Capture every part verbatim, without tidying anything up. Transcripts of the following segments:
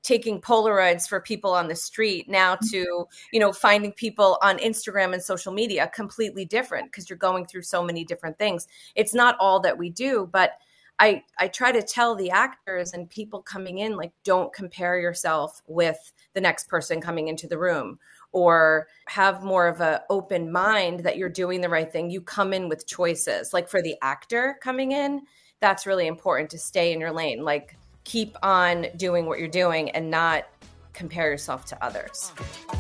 taking Polaroids for people on the street now to, you know, finding people on Instagram and social media, completely different because you're going through so many different things. It's not all that we do, but I, I try to tell the actors and people coming in, like, don't compare yourself with the next person coming into the room, or have more of an open mind that you're doing the right thing. You come in with choices. Like for the actor coming in, that's really important to stay in your lane. Like keep on doing what you're doing and not compare yourself to others.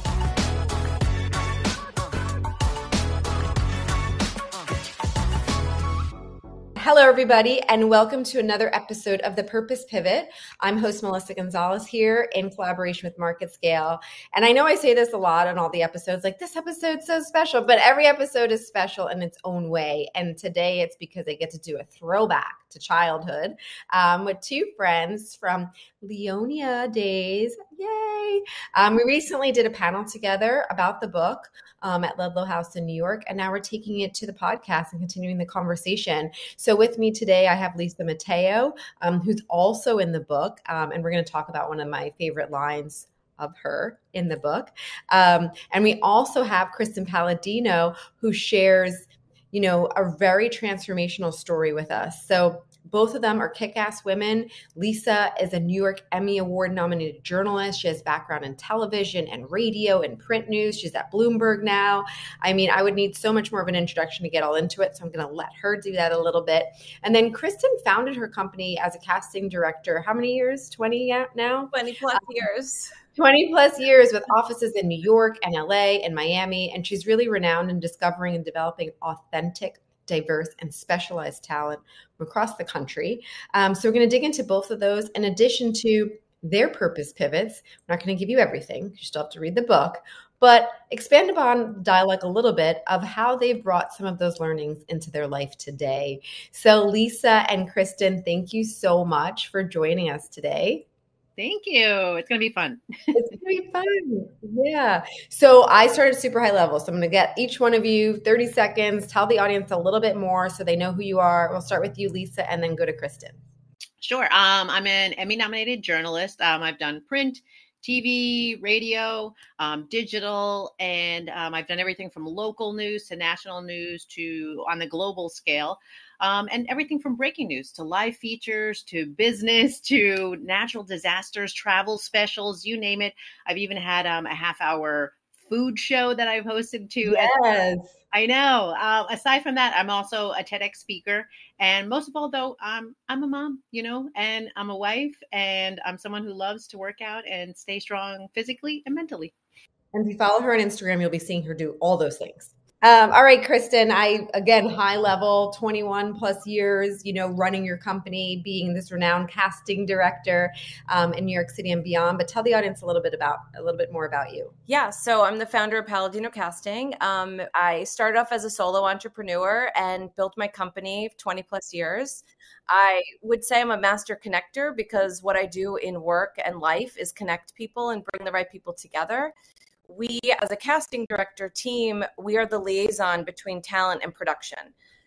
Hello, everybody, and welcome to another episode of The Purpose Pivot. I'm host Melissa Gonzalez here in collaboration with Market Scale. And I know I say this a lot on all the episodes, like this episode's so special, but every episode is special in its own way. And today it's because I get to do a throwback to childhood um, with two friends from Leonia days. Yay! Um, we recently did a panel together about the book um, at Ludlow House in New York, and now we're taking it to the podcast and continuing the conversation. So with me today, I have Lisa Mateo, um, who's also in the book, um, and we're going to talk about one of my favorite lines of her in the book. Um, and we also have Kristen Palladino, who shares, you know, a very transformational story with us. So both of them are kick-ass women. Lisa is a New York Emmy Award nominated journalist. She has background in television and radio and print news. She's at Bloomberg now. I mean, I would need so much more of an introduction to get all into it. So I'm going to let her do that a little bit. And then Kristen founded her company as a casting director. How many years? twenty now? twenty plus um, years. twenty plus years with offices in New York and L A and Miami. And she's really renowned in discovering and developing authentic, diverse, and specialized talent from across the country. Um, so we're going to dig into both of those in addition to their purpose pivots. I'm not going to give you everything. You still have to read the book, but expand upon dialogue a little bit of how they've brought some of those learnings into their life today. So Lisa and Kristen, thank you so much for joining us today. Thank you. It's going to be fun. It's going to be fun. Yeah. So I started super high level. So I'm going to get each one of you thirty seconds, tell the audience a little bit more so they know who you are. We'll start with you, Lisa, and then go to Kristen. Sure. Um, I'm an Emmy nominated journalist. Um, I've done print, T V, radio, um, digital, and um, I've done everything from local news to national news to on the global scale. Um, and everything from breaking news to live features to business to natural disasters, travel specials, you name it. I've even had um, a half hour food show that I've hosted too. Yes. I know. Uh, aside from that, I'm also a TEDx speaker. And most of all, though, um, I'm a mom, you know, and I'm a wife, and I'm someone who loves to work out and stay strong physically and mentally. And if you follow her on Instagram, you'll be seeing her do all those things. Um, all right, Kristen, I, again, high level, twenty-one plus years, you know, running your company, being this renowned casting director um, in New York City and beyond. But tell the audience a little bit about, a little bit more about you. Yeah. So I'm the founder of Palladino Casting. Um, I started off as a solo entrepreneur and built my company twenty plus years. I would say I'm a master connector because what I do in work and life is connect people and bring the right people together. We, as a casting director team, we are the liaison between talent and production.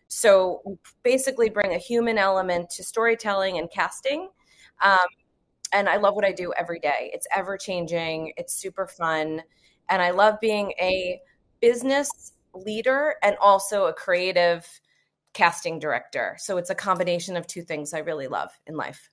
So we basically bring a human element to storytelling and casting. Um, and I love what I do every day. It's ever changing. It's super fun. And I love being a business leader and also a creative casting director. So it's a combination of two things I really love in life.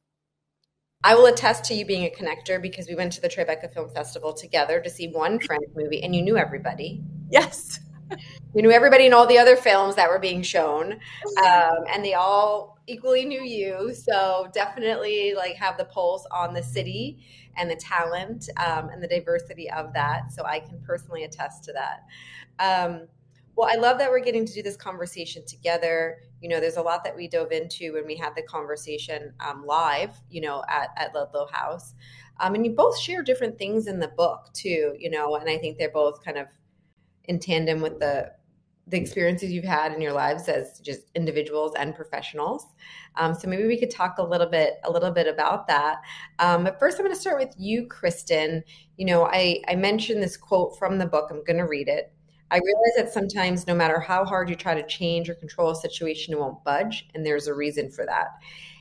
I will attest to you being a connector because we went to the Tribeca Film Festival together to see one French movie and you knew everybody. Yes. You knew everybody in all the other films that were being shown um, and they all equally knew you. So definitely like have the pulse on the city and the talent um, and the diversity of that. So I can personally attest to that. Um, Well, I love that we're getting to do this conversation together. You know, there's a lot that we dove into when we had the conversation um, live, you know, at, at Ludlow House. Um, and you both share different things in the book too, you know, and I think they're both kind of in tandem with the the experiences you've had in your lives as just individuals and professionals. Um, so maybe we could talk a little bit, a little bit about that. Um, but first I'm going to start with you, Kristen. You know, I, I mentioned this quote from the book. I'm going to read it. I realize that sometimes no matter how hard you try to change or control a situation, it won't budge. And there's a reason for that.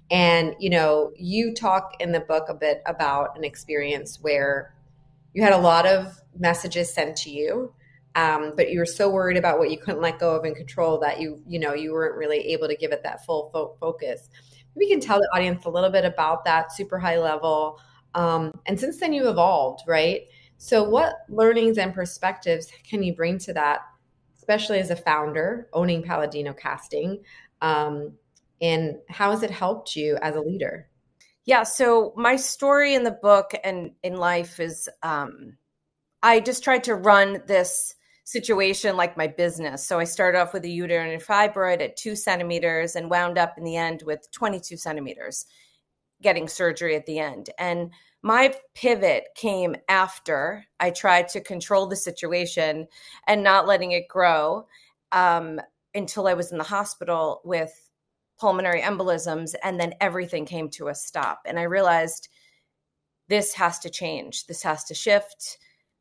And, you know, you talk in the book a bit about an experience where you had a lot of messages sent to you, um, but you were so worried about what you couldn't let go of and control that you, you know, you weren't really able to give it that full fo- focus. We can tell the audience a little bit about that super high level. Um, and since then you evolved, right? So what learnings and perspectives can you bring to that, especially as a founder owning Palladino Casting? Um, and how has it helped you as a leader? Yeah, so my story in the book and in life is um, I just tried to run this situation like my business. So I started off with a uterine fibroid at two centimeters and wound up in the end with twenty-two centimeters, getting surgery at the end. And my pivot came after I tried to control the situation and not letting it grow um, until I was in the hospital with pulmonary embolisms. And then everything came to a stop. And I realized this has to change. This has to shift.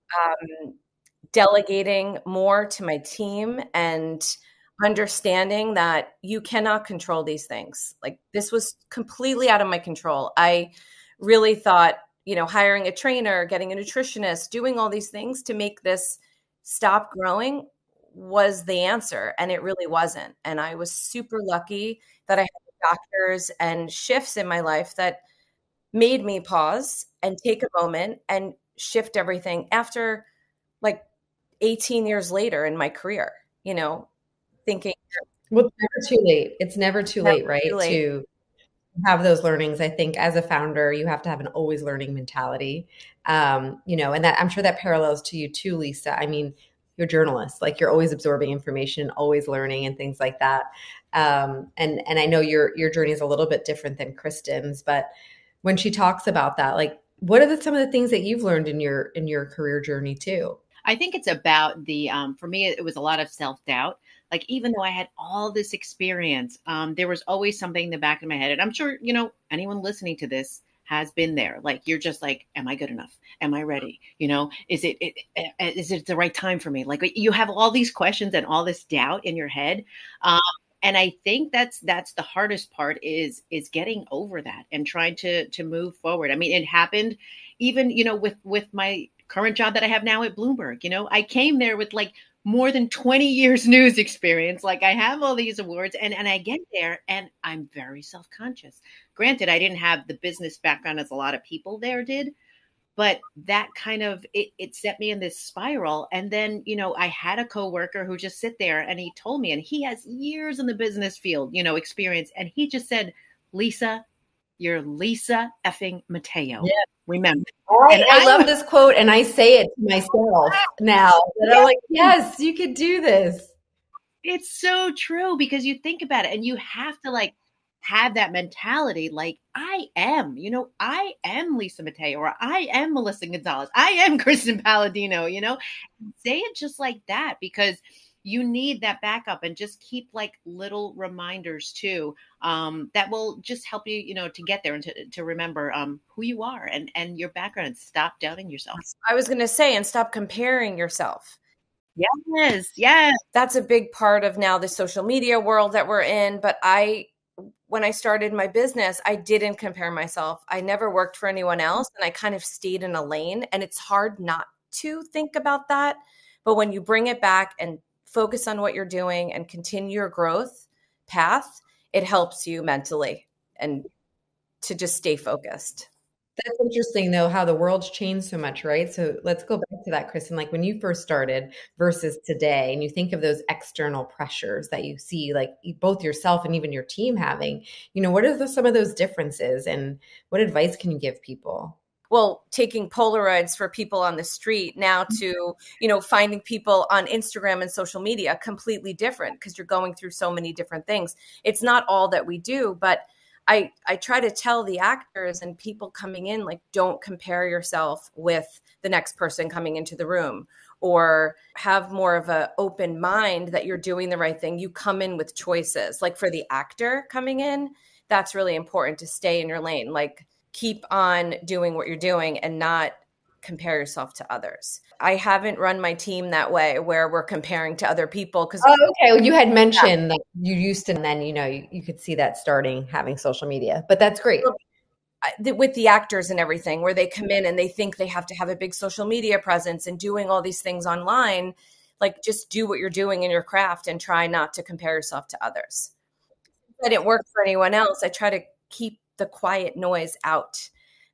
Um, delegating more to my team and understanding that you cannot control these things. Like this was completely out of my control. I really thought, you know, hiring a trainer, getting a nutritionist, doing all these things to make this stop growing was the answer. And it really wasn't. And I was super lucky that I had doctors and shifts in my life that made me pause and take a moment and shift everything after like eighteen years later in my career, you know, thinking Well, it's never too late. It's never too never late, right? too late. To have those learnings. I think as a founder, you have to have an always learning mentality. Um, you know, and that I'm sure that parallels to you too, Lisa. I mean, you're a journalist, like you're always absorbing information, always learning and things like that. Um, and and I know your your journey is a little bit different than Kristen's, but when she talks about that, like what are the, some of the things that you've learned in your in your career journey too? I think it's about the, um, for me, it was a lot of self-doubt. Like, even though I had all this experience, um, there was always something in the back of my head. And I'm sure, you know, anyone listening to this has been there. Like, you're just like, am I good enough? Am I ready? You know, is it, it is it the right time for me? Like you have all these questions and all this doubt in your head. Um, and I think that's, that's the hardest part is, is getting over that and trying to, to move forward. I mean, it happened even, you know, with, with my current job that I have now at Bloomberg. You know, I came there with like more than twenty years news experience. Like I have all these awards and, and I get there and I'm very self-conscious. Granted, I didn't have the business background as a lot of people there did, but that kind of, it, it set me in this spiral. And then, you know, I had a coworker who just sit there and he told me, and he has years in the business field, you know, experience. And he just said, Lisa, you're Lisa effing Mateo. Yeah. Remember. I, I love this quote and I say it to myself now. And I'm like, yes, you could do this. It's so true because you think about it and you have to like have that mentality. Like I am, you know, I am Lisa Mateo or I am Melissa Gonzalez. I am Kristen Palladino, you know, say it just like that because you need that backup and just keep like little reminders too, um, that will just help you, you know, to get there and to, to remember um, who you are and, and your background and stop doubting yourself. I was going to say, and stop comparing yourself. Yes. Yes. That's a big part of now the social media world that we're in. But I, when I started my business, I didn't compare myself. I never worked for anyone else and I kind of stayed in a lane and it's hard not to think about that. But when you bring it back and focus on what you're doing and continue your growth path, it helps you mentally and to just stay focused. That's interesting though, how the world's changed so much, right? So let's go back to that, Kristen, like when you first started versus today, and you think of those external pressures that you see, like both yourself and even your team having, you know, what are the, some of those differences and what advice can you give people? Well, taking Polaroids for people on the street now to, you know, finding people on Instagram and social media, completely different because you're going through so many different things. It's not all that we do, but I, I try to tell the actors and people coming in, like, don't compare yourself with the next person coming into the room, or have more of an open mind that you're doing the right thing. You come in with choices. Like for the actor coming in, that's really important to stay in your lane. Like, keep on doing what you're doing and not compare yourself to others. I haven't run my team that way where we're comparing to other people because Oh, okay. Well, you had mentioned yeah. that you used to, and then, you know, you, you could see that starting having social media, but that's great. With the actors and everything, where they come in and they think they have to have a big social media presence and doing all these things online, like just do what you're doing in your craft and try not to compare yourself to others. If I didn't work for anyone else, I try to keep the quiet noise out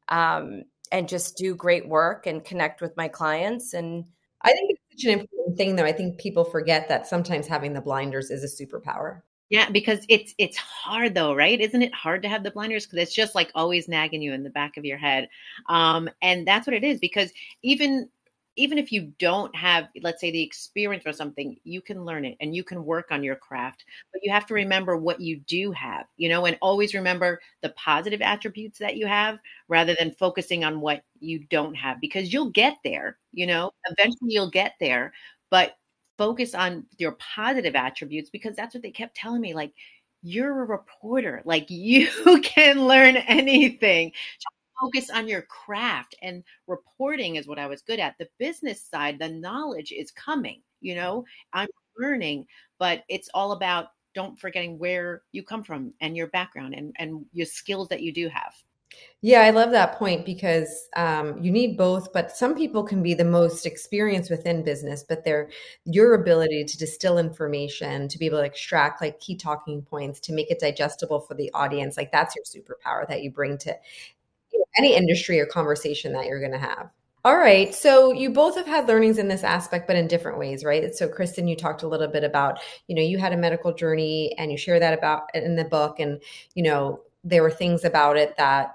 um, and just do great work and connect with my clients. And I think it's such an important thing, though. I think people forget that sometimes having the blinders is a superpower. Yeah, because it's it's hard though, right? Isn't it hard to have the blinders? Because it's just like always nagging you in the back of your head. Um, and that's what it is, because even even if you don't have, let's say, the experience or something, you can learn it and you can work on your craft. But you have to remember what you do have, you know, and always remember the positive attributes that you have rather than focusing on what you don't have, because you'll get there, you know, eventually you'll get there. But focus on your positive attributes, because that's what they kept telling me. Like, you're a reporter, like you can learn anything. Focus on your craft, and reporting is what I was good at. The business side, the knowledge is coming, you know, I'm learning, but it's all about don't forgetting where you come from and your background and, and your skills that you do have. Yeah, I love that point, because um, you need both, but some people can be the most experienced within business, but their your ability to distill information, to be able to extract like key talking points, to make it digestible for the audience, like that's your superpower that you bring to you know, any industry or conversation that you're going to have. All right. So you both have had learnings in this aspect, but in different ways, right? So Kristen, you talked a little bit about, you know, you had a medical journey and you share that about in the book, and, you know, there were things about it that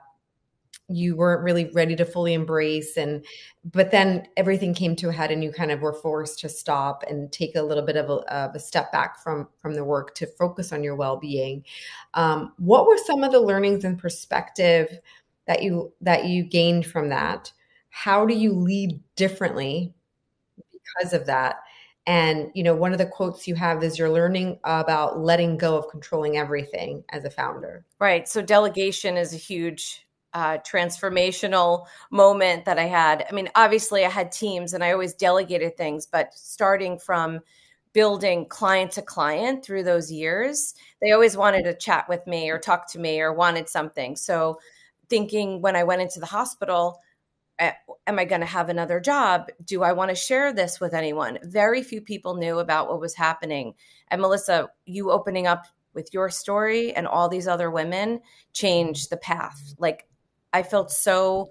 you weren't really ready to fully embrace. And, but then everything came to a head and you kind of were forced to stop and take a little bit of a, of a step back from, from the work to focus on your well-being. Um, what were some of the learnings and perspective that you, that you gained from that? How do you lead differently because of that? And, you know, one of the quotes you have is you're learning about letting go of controlling everything as a founder. Right. So delegation is a huge Uh, transformational moment that I had. I mean, obviously I had teams and I always delegated things, but starting from building client to client through those years, they always wanted to chat with me or talk to me or wanted something. So thinking when I went into the hospital, am I going to have another job? Do I want to share this with anyone? Very few people knew about what was happening. And Melissa, you opening up with your story and all these other women changed the path. Like, I felt so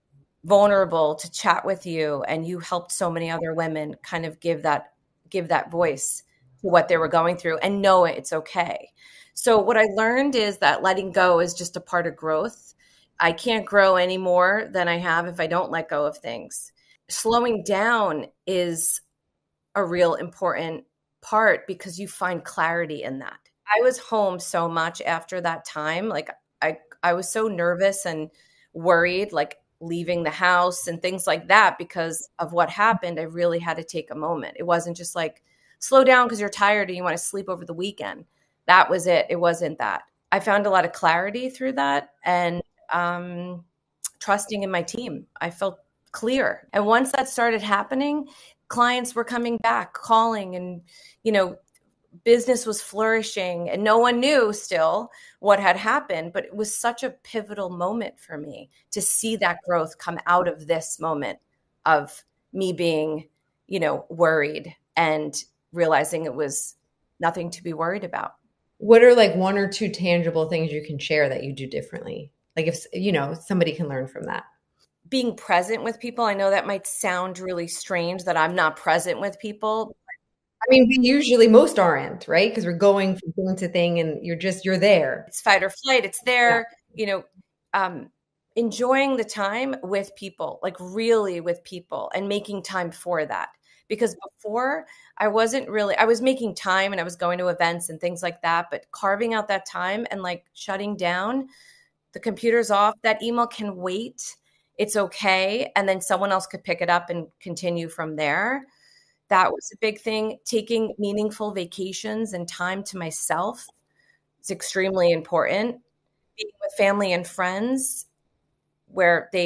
vulnerable to chat with you, and you helped so many other women kind of give that give that voice to what they were going through and know it's okay. So what I learned is that letting go is just a part of growth. I can't grow any more than I have if I don't let go of things. Slowing down is a real important part because you find clarity in that. I was home so much after that time. Like I, I was so nervous and worried, like leaving the house and things like that because of what happened. I really had to take a moment. It wasn't just like slow down because you're tired and you want to sleep over the weekend. That was it. It wasn't that. I found a lot of clarity through that and um, trusting in my team. I felt clear. And once that started happening, clients were coming back, calling, and, you know, business was flourishing and no one knew still what had happened, but it was such a pivotal moment for me to see that growth come out of this moment of me being, you know, worried and realizing it was nothing to be worried about. What are like one or two tangible things you can share that you do differently? Like if, you know, somebody can learn from that. Being present with people. I know that might sound really strange that I'm not present with people. I mean, we usually, most aren't, right? Because we're going from thing to thing and you're just, you're there. It's fight or flight. It's there, yeah. you know, um, enjoying the time with people, like really with people and making time for that. Because before I wasn't really, I was making time and I was going to events and things like that, but carving out that time and like shutting down, the computer's off, that email can wait. It's okay. And then someone else could pick it up and continue from there. That was a big thing. Taking meaningful vacations and time to myself is extremely important. Being with family and friends where they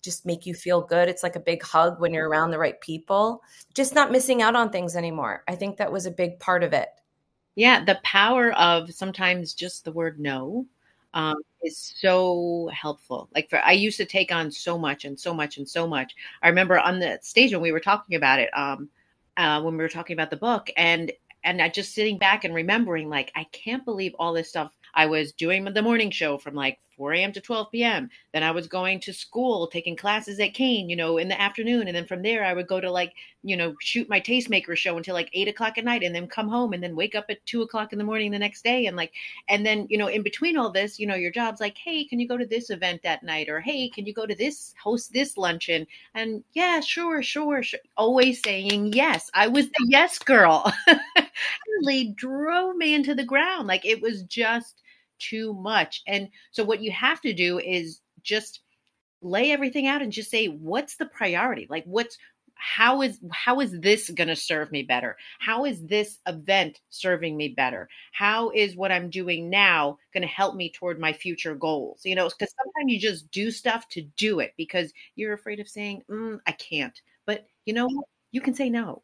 just make you feel good. It's like a big hug when you're around the right people. Just not missing out on things anymore. I think that was a big part of it. Yeah, the power of sometimes just the word no um, is so helpful. Like for I used to take on so much and so much and so much. I remember on the stage when we were talking about it, um, uh, when we were talking about the book, and and I just sitting back and remembering, like, I can't believe all this stuff. I was doing the morning show from like four a.m. to twelve p.m. Then I was going to school, taking classes at Kane, you know, in the afternoon. And then from there, I would go to like, you know, shoot my tastemaker show until like eight o'clock at night and then come home and then wake up at two o'clock in the morning the next day. And like, and then, you know, in between all this, you know, your job's like, hey, can you go to this event that night? Or, hey, can you go to this, host this luncheon? And yeah, sure, sure, sure. Always saying yes. I was the yes girl. Really drove me into the ground. Like it was just too much. And so what you have to do is just lay everything out and just say, what's the priority? Like what's, how is, how is this going to serve me better? How is this event serving me better? How is what I'm doing now going to help me toward my future goals? You know, because sometimes you just do stuff to do it because you're afraid of saying, mm, I can't, but you know what? You can say no.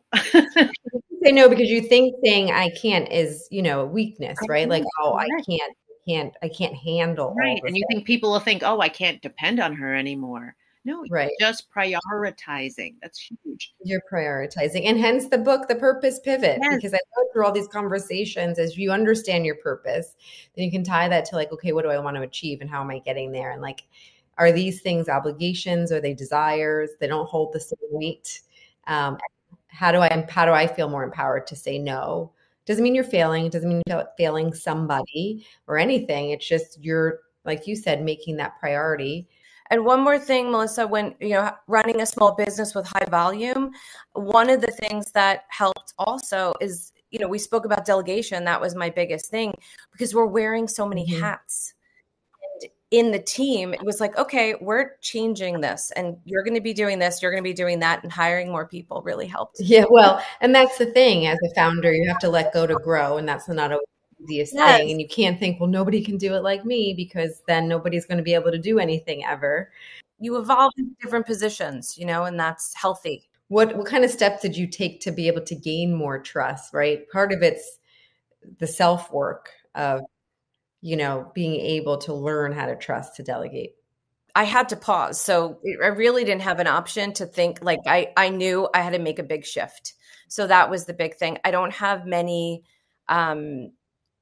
Say no because you think saying I can't is, you know, a weakness, right? Like, oh, I can't, can't, I can't handle. Right. All And you things. think people will think, oh, I can't depend on her anymore. No, Right. just prioritizing. That's huge. You're prioritizing. And hence the book, The Purpose Pivot, Yes. because I go through all these conversations as you understand your purpose, then you can tie that to like, okay, what do I want to achieve and how am I getting there? And like, are these things obligations? Are they desires? They don't hold the same weight. Um, how do I, how do I feel more empowered to say no? Doesn't mean you're failing. It doesn't mean you're failing somebody or anything. It's just you're, like you said, making that priority. And one more thing, Melissa, when, you know, running a small business with high volume, one of the things that helped also is, you know, we spoke about delegation. That was my biggest thing because we're wearing so many mm-hmm. hats. And in the team, it was like, okay, we're changing this and you're going to be doing this, you're going to be doing that, and hiring more people really helped. Yeah, well, and that's the thing. As a founder, you have to let go to grow, and that's not always the easiest yes. thing. And you can't think, well, nobody can do it like me, because then nobody's going to be able to do anything ever. You evolve in different positions, you know, and that's healthy. What what kind of steps did you take to be able to gain more trust, right? Part of it's the self-work of, you know, being able to learn how to trust, to delegate. I had to pause. So I really didn't have an option to think. Like I, I knew I had to make a big shift. So that was the big thing. I don't have many, um,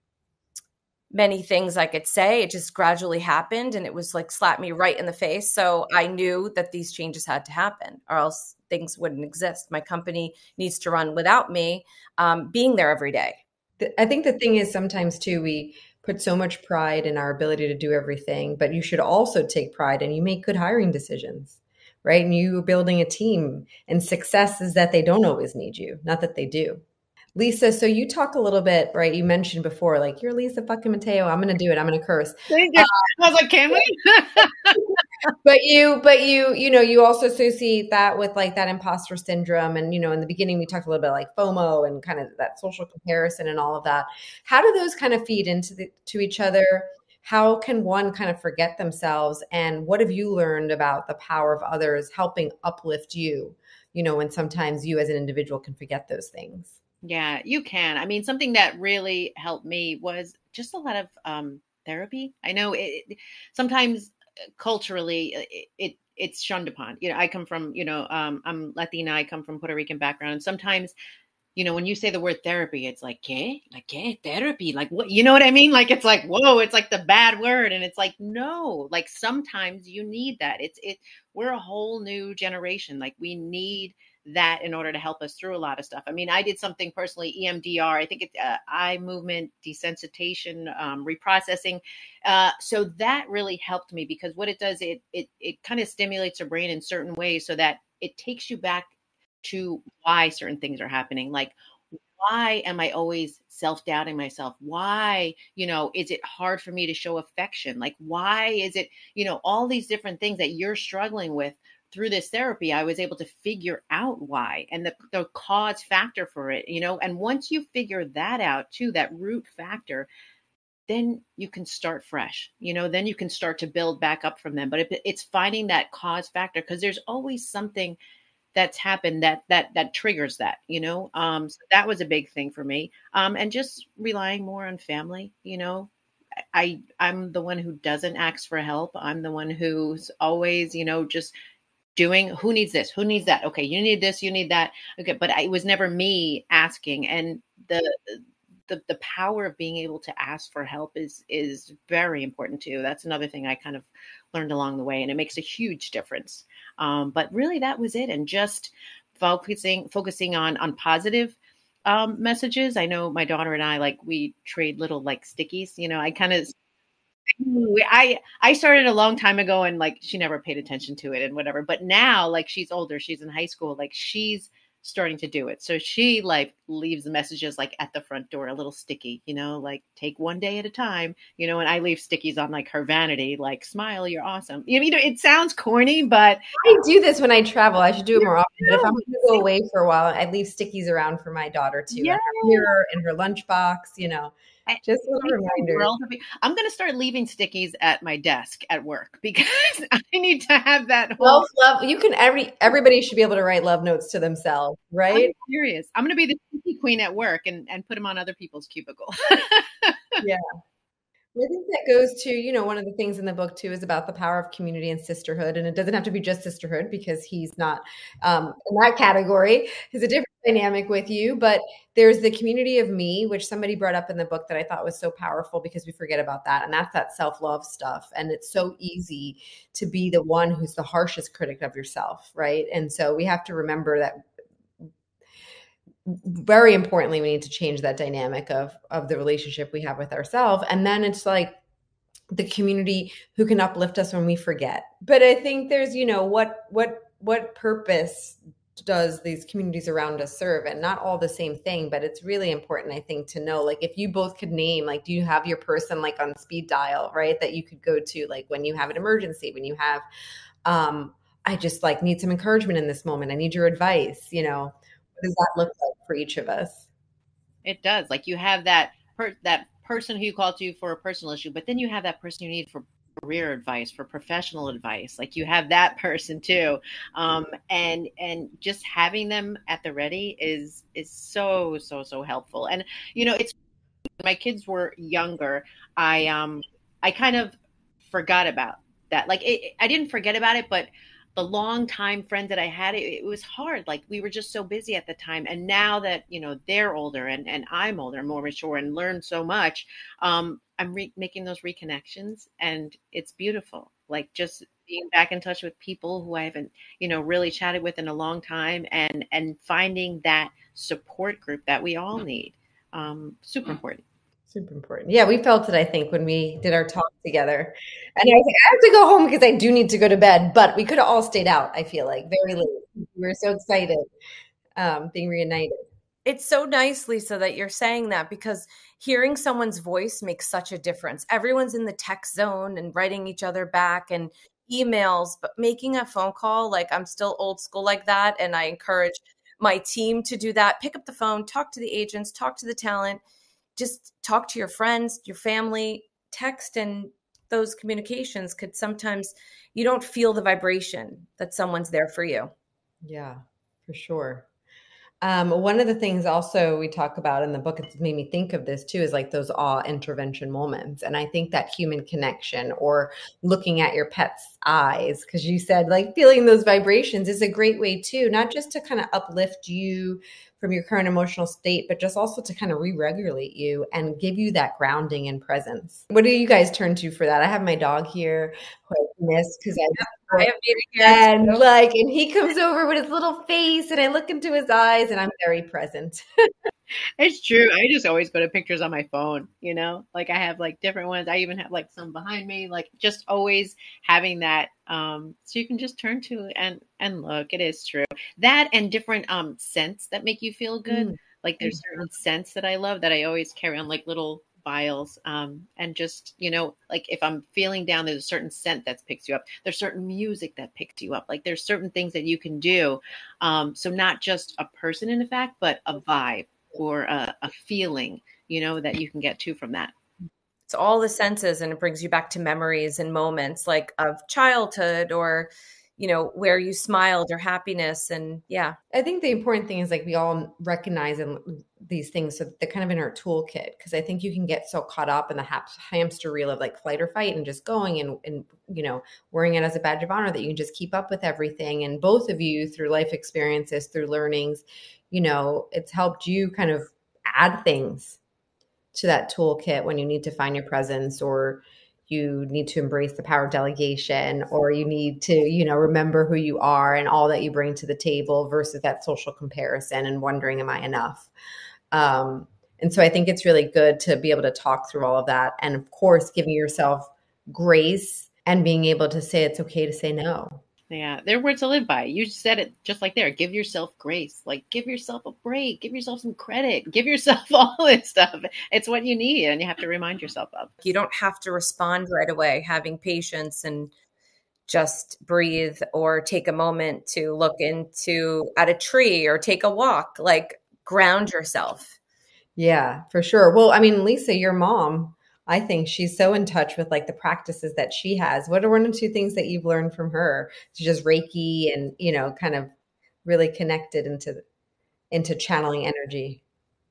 many things I could say. It just gradually happened, and it was like slapped me right in the face. So I knew that these changes had to happen, or else things wouldn't exist. My company needs to run without me um, being there every day. I think the thing is sometimes too, we put so much pride in our ability to do everything, but you should also take pride and you make good hiring decisions, right? And you building a team, and success is that they don't always need you, not that they do. Lisa, so you talk a little bit, right? You mentioned before, like, you're Lisa fucking Mateo. I'm going to do it. I'm going to curse. Thank you. Um, I was like, can we? but you, but you, you know, you also associate that with like that imposter syndrome. And, you know, in the beginning, we talked a little bit like FOMO and kind of that social comparison and all of that. How do those kind of feed into the, to each other? How can one kind of forget themselves? And what have you learned about the power of others helping uplift you, you know, when sometimes you as an individual can forget those things? Yeah, you can. I mean, something that really helped me was just a lot of um, therapy. I know it, it sometimes culturally it, it it's shunned upon. You know, I come from, you know, um, I'm Latina. I come from Puerto Rican background. And sometimes, you know, when you say the word therapy, it's like, ¿qué? Like, ¿qué? Therapy? Like, what? You know what I mean? Like, it's like, whoa, it's like the bad word. And it's like, no, like sometimes you need that. It's, it, we're a whole new generation. Like we need that in order to help us through a lot of stuff. I mean, I did something personally, E M D R, I think it's uh, eye movement desensitization, um, reprocessing. Uh, so that really helped me because what it does, it, it, it kind of stimulates your brain in certain ways so that it takes you back to why certain things are happening. Like, why am I always self-doubting myself? Why, you know, is it hard for me to show affection? Like, why is it, you know, all these different things that you're struggling with. Through this therapy, I was able to figure out why and the, the cause factor for it, you know, and once you figure that out too, that root factor, then you can start fresh, you know, then you can start to build back up from them. But it, it's finding that cause factor, because there's always something that's happened that that that triggers that, you know. Um so that was a big thing for me. Um and just relying more on family, you know. I I'm the one who doesn't ask for help. I'm the one who's always, you know, just doing, who needs this, who needs that, okay, you need this, you need that, okay. But I, it was never me asking. And the the the power of being able to ask for help is is very important too. That's another thing I kind of learned along the way, and it makes a huge difference. Um, but really, that was it, and just focusing focusing on on positive um, messages. I know my daughter and I, like, we trade little like stickies. You know, I kind of I I started a long time ago, and like she never paid attention to it and whatever. But now, like, she's older, she's in high school, like she's starting to do it. So she like leaves the messages like at the front door, a little sticky, you know, like take one day at a time, you know. And I leave stickies on like her vanity, like smile, you're awesome. You know, it sounds corny, but I do this when I travel. I should do it more often. But if I'm going to go away for a while, I leave stickies around for my daughter too, yeah. in her mirror, in her lunchbox, you know. Just little reminders. I'm going to start leaving stickies at my desk at work, because I need to have that whole love. You can every everybody should be able to write love notes to themselves, right? I'm serious. I'm going to be the sticky queen at work and and put them on other people's cubicle. Yeah. I think that goes to, you know, one of the things in the book too is about the power of community and sisterhood. And it doesn't have to be just sisterhood, because he's not um, in that category. He's a different dynamic with you. But there's the community of me, which somebody brought up in the book that I thought was so powerful, because we forget about that. And that's that self-love stuff. And it's so easy to be the one who's the harshest critic of yourself, right? And so we have to remember that. Very importantly, we need to change that dynamic of of the relationship we have with ourselves. And then it's like the community who can uplift us when we forget. But I think there's, you know, what what what purpose does these communities around us serve? And not all the same thing, but it's really important, I think, to know, like, if you both could name, like, do you have your person like on speed dial, right? That you could go to, like, when you have an emergency, when you have, um, I just like need some encouragement in this moment. I need your advice, you know. What does that look like for each of us? It does. Like, you have that per- that person who you call to for a personal issue, but then you have that person you need for career advice, for professional advice. Like, you have that person too. Um, and and just having them at the ready is is so, so, so helpful. And, you know, it's, my kids were younger, I um I kind of forgot about that. Like, it, I didn't forget about it, but the long time friend that I had, it, it was hard. Like, we were just so busy at the time. And now that, you know, they're older and, and I'm older, more mature, and learned so much, um, I'm re- making those reconnections, and it's beautiful. Like, just being back in touch with people who I haven't, you know, really chatted with in a long time, and, and finding that support group that we all need. Um, super important. Super important. Yeah, we felt it, I think, when we did our talk together. And I was like, I have to go home because I do need to go to bed. But we could have all stayed out, I feel like, very late. We were so excited um, being reunited. It's so nice, Lisa, that you're saying that, because hearing someone's voice makes such a difference. Everyone's in the tech zone and writing each other back and emails, but making a phone call, like, I'm still old school like that. And I encourage my team to do that. Pick up the phone, talk to the agents, talk to the talent. Just talk to your friends, your family. Text and those communications could sometimes, you don't feel the vibration that someone's there for you. Yeah, for sure. Um, one of the things also we talk about in the book, it's made me think of this too, is like those awe intervention moments. And I think that human connection, or looking at your pet's eyes, because you said like feeling those vibrations, is a great way too, not just to kind of uplift you from your current emotional state, but just also to kind of re-regulate you and give you that grounding and presence. What do you guys turn to for that? I have my dog here who I miss because I, I have here and too. like, and he comes over with his little face, and I look into his eyes, and I'm very present. It's true. I just always go to pictures on my phone, you know, like I have like different ones. I even have like some behind me, like just always having that. Um, so you can just turn to and, and look. It is true. That and different um scents that make you feel good. Mm. Like there's certain scents that I love that I always carry on, like little vials. Um, and just, you know, like if I'm feeling down, there's a certain scent that picks you up. There's certain music that picks you up. Like there's certain things that you can do. Um, so not just a person in effect, but a vibe or a, a feeling, you know, that you can get to from that. It's all the senses, and it brings you back to memories and moments like of childhood, or, you know, where you smiled, or happiness. And yeah. I think the important thing is like we all recognize and these things, so they're kind of in our toolkit, because I think you can get so caught up in the ha- hamster wheel of like flight or fight and just going and, and, you know, wearing it as a badge of honor that you can just keep up with everything. And both of you, through life experiences, through learnings, you know, it's helped you kind of add things to that toolkit when you need to find your presence, or you need to embrace the power of delegation, or you need to, you know, remember who you are and all that you bring to the table versus that social comparison and wondering, am I enough? Um, and so I think it's really good to be able to talk through all of that. And of course, giving yourself grace and being able to say it's okay to say no. Yeah, they're words to live by. You said it just like there. Give yourself grace. Like, give yourself a break. Give yourself some credit. Give yourself all this stuff. It's what you need, and you have to remind yourself of. You don't have to respond right away. Having patience and just breathe, or take a moment to look into at a tree or take a walk, like ground yourself. Yeah, for sure. Well, I mean, Lisa, your mom, I think she's so in touch with like the practices that she has. What are one or two things that you've learned from her? She's just Reiki and, you know, kind of really connected into into channeling energy.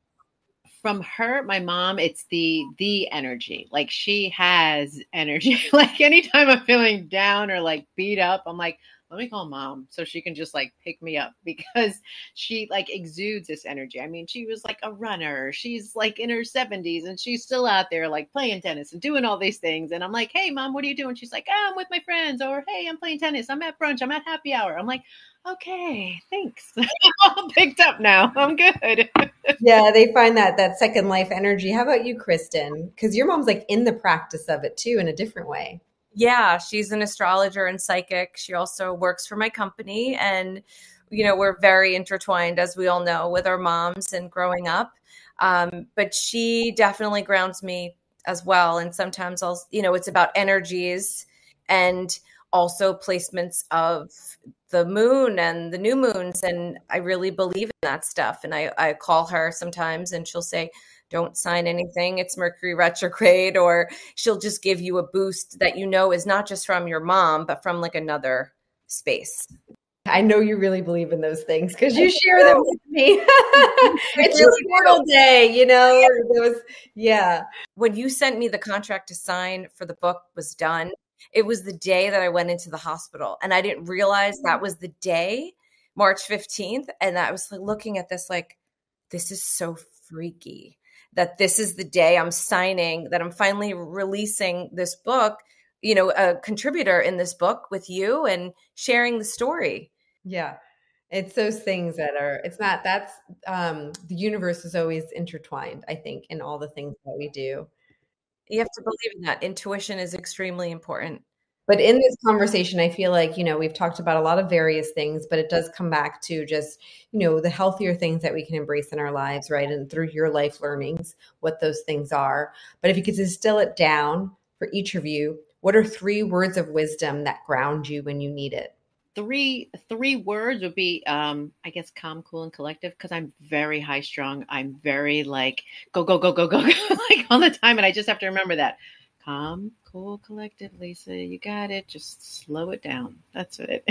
From her, my mom, it's the the energy. Like, she has energy. Like, anytime I'm feeling down or like beat up, I'm like, let me call mom so she can just like pick me up, because she like exudes this energy. I mean, she was like a runner. She's like in her seventies and she's still out there like playing tennis and doing all these things. And I'm like, hey, mom, what are you doing? She's like, oh, I'm with my friends. Or, hey, I'm playing tennis. I'm at brunch. I'm at happy hour. I'm like, okay, thanks. I'm all picked up now. I'm good. Yeah, they find that that second life energy. How about you, Kristen? Because your mom's like in the practice of it too in a different way. Yeah, she's an astrologer and psychic. She also works for my company. And, you know, we're very intertwined, as we all know, with our moms and growing up. Um, but she definitely grounds me as well. And sometimes I'll, you know, it's about energies and also placements of the moon and the new moons. And I really believe in that stuff. And I, I call her sometimes and she'll say, don't sign anything, it's Mercury retrograde, or she'll just give you a boost that you know is not just from your mom, but from like another space. I know you really believe in those things because you share them with me. It's your portal day, you know. Those, yeah. When you sent me the contract to sign for the book was done, it was the day that I went into the hospital, and I didn't realize that was the day, March fifteenth. And I was like looking at this like, this is so freaky that this is the day I'm signing, that I'm finally releasing this book, you know, a contributor in this book with you and sharing the story. Yeah. It's those things that are, it's not, that's, um, the universe is always intertwined, I think, in all the things that we do. You have to believe in that. Intuition is extremely important. But in this conversation, I feel like, you know, we've talked about a lot of various things, but it does come back to just, you know, the healthier things that we can embrace in our lives, right? And through your life learnings, what those things are. But if you could distill it down for each of you, what are three words of wisdom that ground you when you need it? Three three words would be, um, I guess, calm, cool, and collective, because I'm very high strung. I'm very like, go, go, go, go, go, go, like all the time. And I just have to remember that. Calm, cool, collective, Lisa, you got it. Just slow it down. That's it.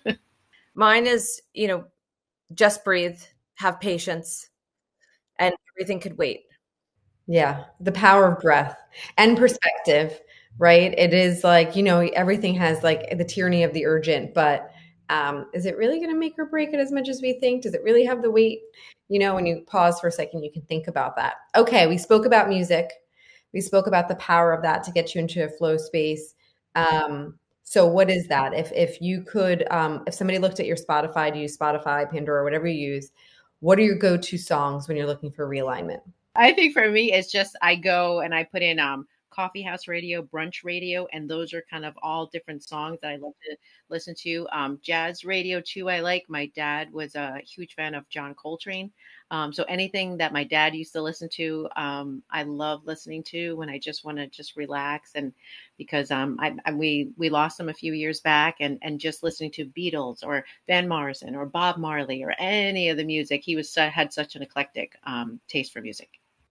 Mine is, you know, just breathe, have patience, and everything could wait. Yeah, the power of breath and perspective, right? It is like, you know, everything has like the tyranny of the urgent, but um, is it really going to make or break it as much as we think? Does it really have the weight? You know, when you pause for a second, you can think about that. Okay, we spoke about music. We spoke about the power of that to get you into a flow space. Um, so what is that? If if you could, um, if somebody looked at your Spotify, do you use Spotify, Pandora, whatever you use, what are your go-to songs when you're looking for realignment? I think for me, it's just I go and I put in um, coffee house radio, brunch radio, and those are kind of all different songs that I love to listen to. Um, jazz radio too, I like. My dad was a huge fan of John Coltrane. Um, so anything that my dad used to listen to, um, I love listening to when I just want to just relax. And because um, I, I, we we lost him a few years back, and and just listening to Beatles or Van Morrison or Bob Marley or any of the music, he was had such an eclectic um, taste for music.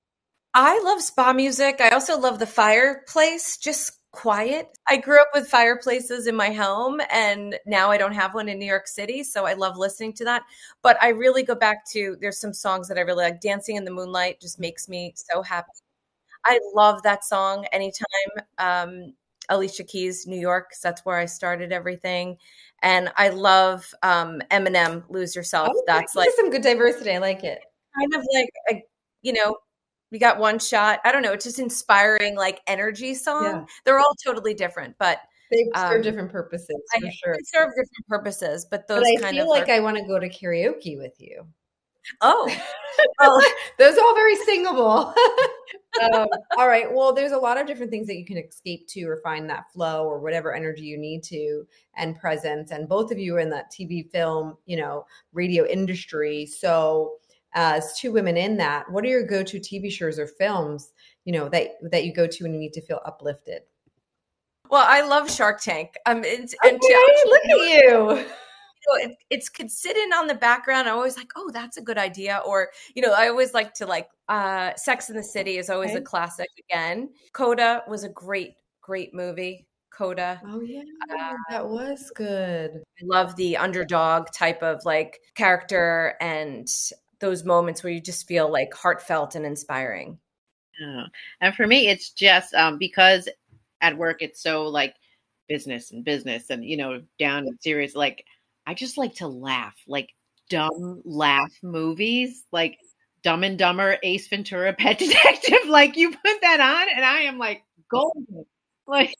I love spa music. I also love the fireplace, just quiet. I grew up with fireplaces in my home, and now I don't have one in New York City, so I love listening to that. But I really go back to, there's some songs that I really like. Dancing in the Moonlight just makes me so happy. I love that song anytime. Um, Alicia Keys, New York, 'cause that's where I started everything. And I love um, Eminem, Lose Yourself. Oh, That's this like is some good diversity. I like it. kind of like a, you know, we got one shot. I don't know. It's just inspiring, like energy song. Yeah. They're all totally different, but They serve um, different purposes I for sure. they serve different purposes. But But those I kind feel of like are, I want to go to karaoke with you. oh, well, Those are all very singable. um, all right. Well, there's a lot of different things that you can escape to or find that flow or whatever energy you need to and presence. And both of you are in that T V, film, you know, radio industry. So as two women in that, what are your go-to T V shows or films, you know, that that you go to when you need to feel uplifted? well, I love Shark Tank. Um, it's, Okay, and to, look at you. know, it, it's could sit in on the background. I'm always like, oh, that's a good idea. Or, you know, I always like to like uh Sex in the City is always Okay. a classic again. Coda was a great, great movie. Coda. Oh yeah, Uh, that was good. I love the underdog type of like character and those moments where you just feel like heartfelt and inspiring. Yeah. And for me, it's just um, because at work it's so like business and business and, you know, down and serious. Like, I just like to laugh, like dumb laugh movies, like Dumb and Dumber, Ace Ventura, Pet Detective. Like, you put that on and I am like golden. Like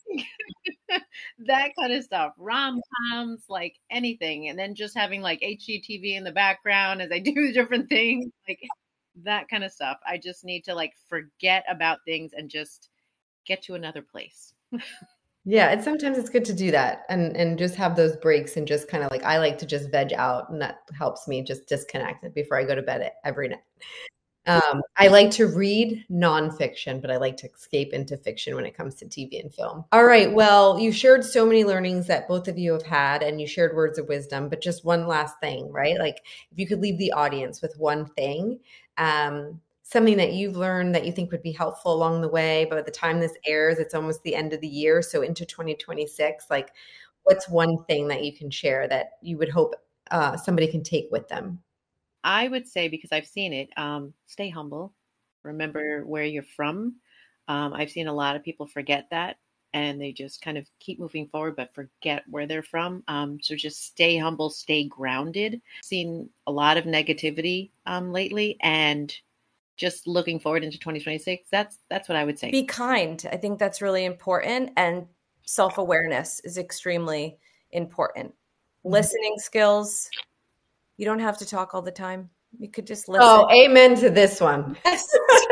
that kind of stuff. Rom-coms, like anything. And then just having like H G T V in the background as I do different things, like that kind of stuff. I just need to like forget about things and just get to another place. Yeah, it's sometimes it's good to do that and and just have those breaks and just kind of like I like to just veg out and that helps me just disconnect it before I go to bed every night. Um, I like to read nonfiction, but I like to escape into fiction when it comes to T V and film. All right. Well, you shared so many learnings that both of you have had, and you shared words of wisdom, but just one last thing, right? Like if you could leave the audience with one thing, um, something that you've learned that you think would be helpful along the way, but by the time this airs, it's almost the end of the year. So into twenty twenty-six, like what's one thing that you can share that you would hope uh, somebody can take with them? I would say, because I've seen it, um, stay humble. Remember where you're from. Um, I've seen a lot of people forget that and they just kind of keep moving forward, but forget where they're from. Um, so just stay humble, stay grounded. Seen a lot of negativity um, lately and just looking forward into twenty twenty-six. That's, that's what I would say. Be kind. I think that's really important. And self-awareness is extremely important. Mm-hmm. Listening skills. You don't have to talk all the time. You could just listen. Oh, amen to this one. Yes.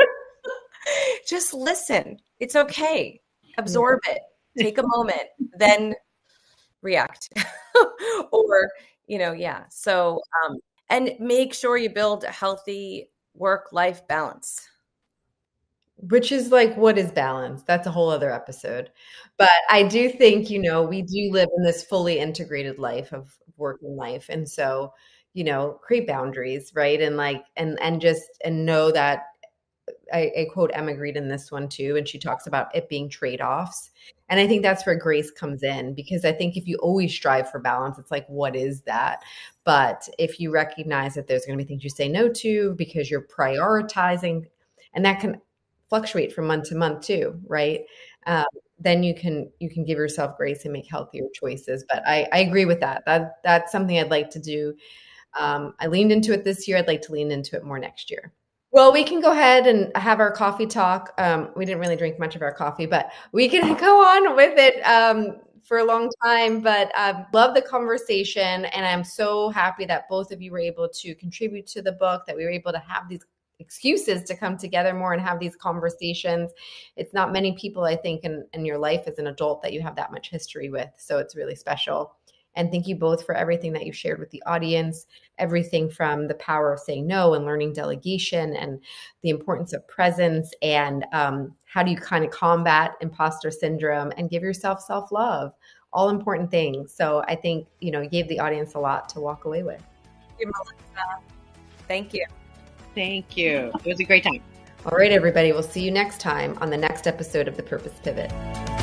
Just listen. It's okay. Absorb it. Take a moment, then react. Or, you know, yeah. So, um, and make sure you build a healthy work-life balance. Which is like, what is balance? That's a whole other episode. But I do think, you know, we do live in this fully integrated life of work and life. And so, you know, create boundaries, right? And like, and, and just, and know that I, I quote Emma Grede in this one too. And she talks about it being trade-offs. And I think that's where grace comes in, because I think if you always strive for balance, it's like, what is that? But if you recognize that there's going to be things you say no to because you're prioritizing, and that can fluctuate from month to month too, right? Um, then you can you can give yourself grace and make healthier choices. But I, I agree with that. That that's something I'd like to do. Um, I leaned into it this year. I'd like to lean into it more next year. Well, we can go ahead and have our coffee talk. Um, we didn't really drink much of our coffee, but we can go on with it um, for a long time. But I love the conversation, and I'm so happy that both of you were able to contribute to the book, that we were able to have these excuses to come together more and have these conversations. It's not many people, I think, in, in your life as an adult that you have that much history with. So it's really special. And thank you both for everything that you shared with the audience, everything from the power of saying no and learning delegation and the importance of presence and um, how do you kind of combat imposter syndrome and give yourself self-love, all important things. So I think, you know, you gave the audience a lot to walk away with. Thank you, Melissa. Thank you. Thank you. It was a great time. All right, everybody. We'll see you next time on the next episode of The Purpose Pivot.